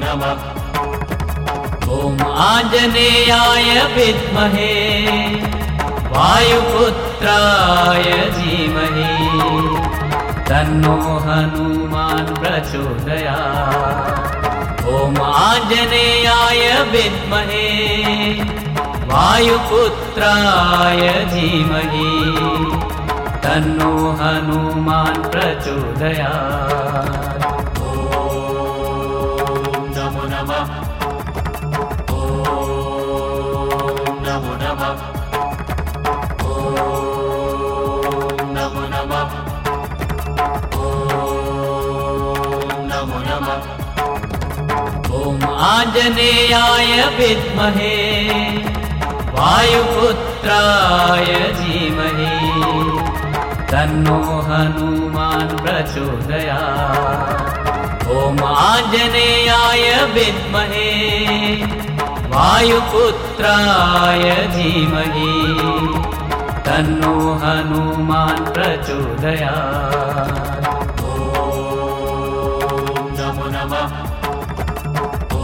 नमः। ॐ आञ्जनेयाय विद्महे वायुपुत्राय धीमहि तन्नो हनुमान् प्रचोदयात्। ॐ आञ्जनेयाय विद्महे वायुपुत्राय धीमहि तन्नो हनुमान् प्रचोदयात्। ॐ नमो नमः। ॐ नमो नमः। ॐ नमो नमः। ॐ नमो नमः। ॐ आञ्जनेयाय विद्महे वायुपुत्राय धीमहि तन्नो हनुमान् प्रचोदयात्। ॐ आञ्जनेयाय विद्महे वायुपुत्राय धीमहि तन्नो हनुमान् प्रचोदयात्। ॐ नमो नमः। ॐ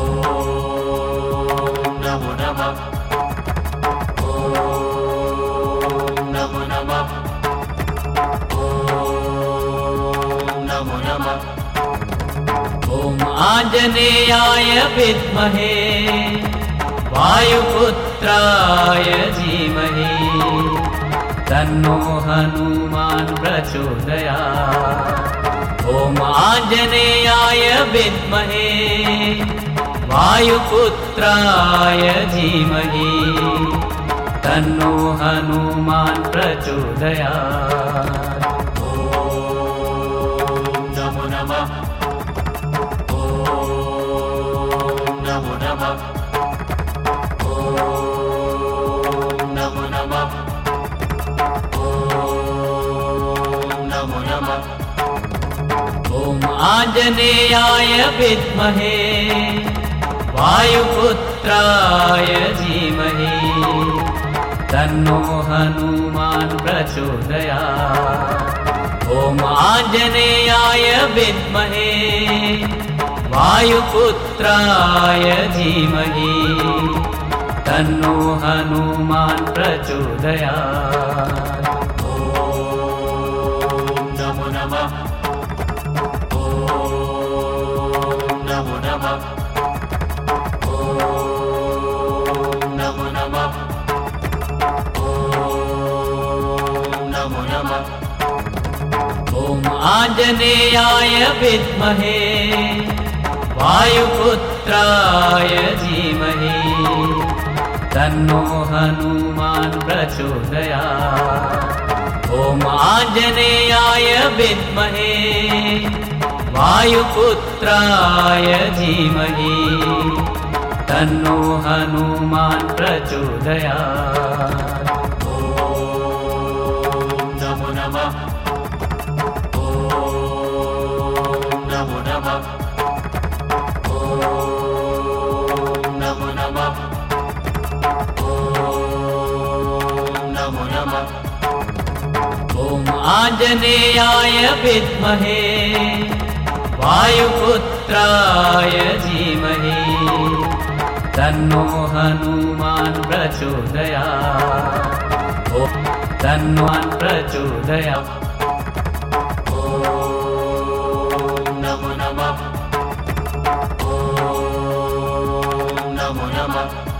नमो नमः। ॐ नमो नमः। ॐ नमो नमः। ॐ आञ्जनेयाय विद्महे वायुपुत्राय धीमहि तन्नो हनुमान् प्रचोदयात्। ॐ आञ्जनेयाय विद्महे वायुपुत्राय धीमहि तन्नो हनुमान् प्रचोदयात्। ॐ नमो नमः। ॐ नमो नमः। ॐ नमो नमः। ॐ नमो नमः। ॐ आञ्जनेयाय विद्महे वायुपुत्राय धीमहि तन्नो हनुमान् प्रचोदयात्। ॐ आञ्जनेयाय विद्महे वायुपुत्राय धीमहि तन्नो हनुमान् प्रचोदयात्। ॐ नमो नमः। ॐ नमो नमः। ॐ नमो नमः। ॐ नमो नमः। ॐ आञ्जनेयाय विद्महे वायुपुत्राय धीमहि तन्नो हनुमान् प्रचोदयात्। ॐ आञ्जनेयाय विद्महे वायुपुत्राय धीमहि तन्नो हनुमान् प्रचोदयात्। ॐ नमो नमः। ॐ नमो नमः। ॐ नमो नमः। ॐ नमो नमः। ॐ आञ्जनेयाय विद्महे वायुपुत्राय धीमहि तन्नो हनुमान् प्रचोदयात्। ॐ तन्नो प्रचोदयात्। ॐ नमो नमः। ॐ नमो नमः।